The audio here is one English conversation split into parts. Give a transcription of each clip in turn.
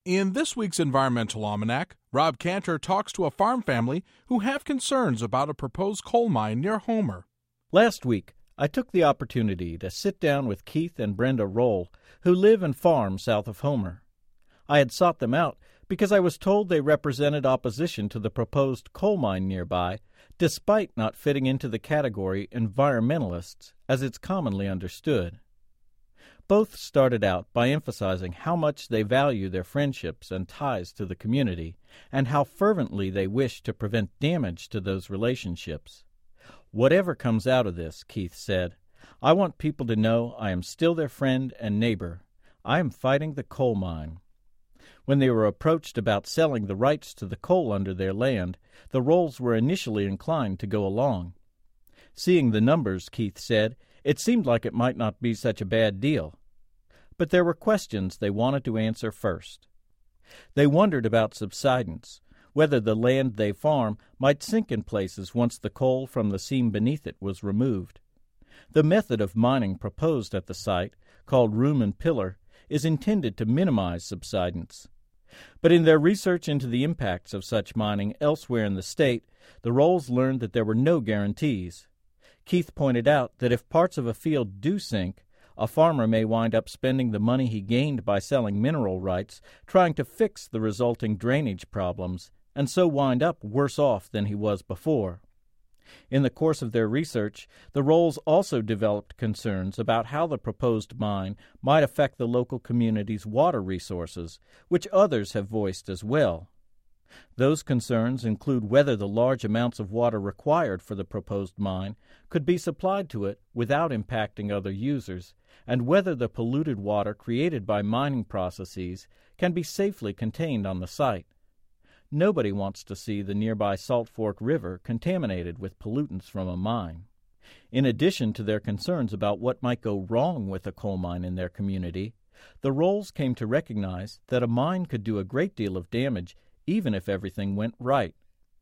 In this week's Environmental Almanac, Rob Cantor talks to a farm family who have concerns about a proposed coal mine near Homer. Last week, I took the opportunity to sit down with Keith and Brenda Roll, who live and farm south of Homer. I had sought them out because I was told they represented opposition to the proposed coal mine nearby, despite not fitting into the category environmentalists as it's commonly understood. Both started out by emphasizing how much they value their friendships and ties to the community, and how fervently they wish to prevent damage to those relationships. Whatever comes out of this, Keith said, I want people to know I am still their friend and neighbor. I am fighting the coal mine. When they were approached about selling the rights to the coal under their land, the Rolls were initially inclined to go along. Seeing the numbers, Keith said, it seemed like it might not be such a bad deal. But there were questions they wanted to answer first. They wondered about subsidence, whether the land they farm might sink in places once the coal from the seam beneath it was removed. The method of mining proposed at the site, called room and pillar, is intended to minimize subsidence. But in their research into the impacts of such mining elsewhere in the state, the Rolls learned that there were no guarantees. Keith pointed out that if parts of a field do sink, a farmer may wind up spending the money he gained by selling mineral rights trying to fix the resulting drainage problems, and so wind up worse off than he was before. In the course of their research, the Rolls also developed concerns about how the proposed mine might affect the local community's water resources, which others have voiced as well. Those concerns include whether the large amounts of water required for the proposed mine could be supplied to it without impacting other users, and whether the polluted water created by mining processes can be safely contained on the site. Nobody wants to see the nearby Salt Fork River contaminated with pollutants from a mine. In addition to their concerns about what might go wrong with a coal mine in their community, the Rolls came to recognize that a mine could do a great deal of damage even if everything went right.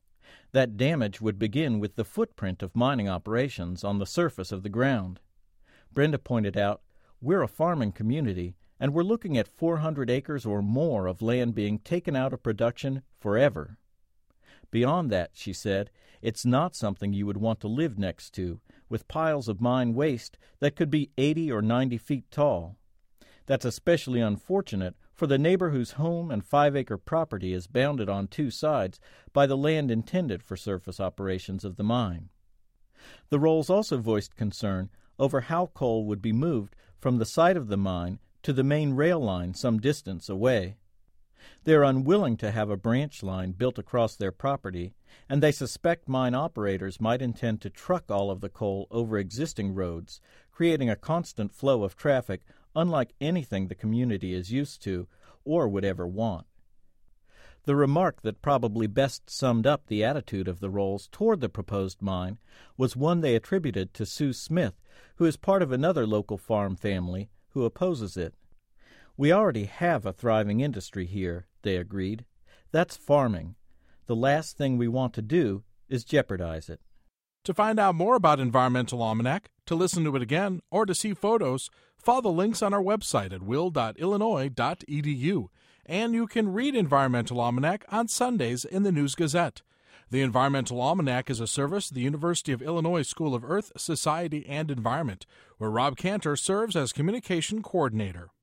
That damage would begin with the footprint of mining operations on the surface of the ground. Brenda pointed out, we're a farming community, and we're looking at 400 acres or more of land being taken out of production forever. Beyond that, she said, it's not something you would want to live next to, with piles of mine waste that could be 80 or 90 feet tall. That's especially unfortunate for the neighbor whose home and 5-acre property is bounded on two sides by the land intended for surface operations of the mine. The Rolls also voiced concern over how coal would be moved from the site of the mine to the main rail line some distance away. They're unwilling to have a branch line built across their property, and they suspect mine operators might intend to truck all of the coal over existing roads, creating a constant flow of traffic unlike anything the community is used to or would ever want. The remark that probably best summed up the attitude of the Rolls toward the proposed mine was one they attributed to Sue Smith, who is part of another local farm family who opposes it. We already have a thriving industry here, they agreed. That's farming. The last thing we want to do is jeopardize it. To find out more about Environmental Almanac, to listen to it again, or to see photos, follow the links on our website at will.illinois.edu. And you can read Environmental Almanac on Sundays in the News Gazette. The Environmental Almanac is a service of the University of Illinois School of Earth, Society, and Environment, where Rob Cantor serves as Communication Coordinator.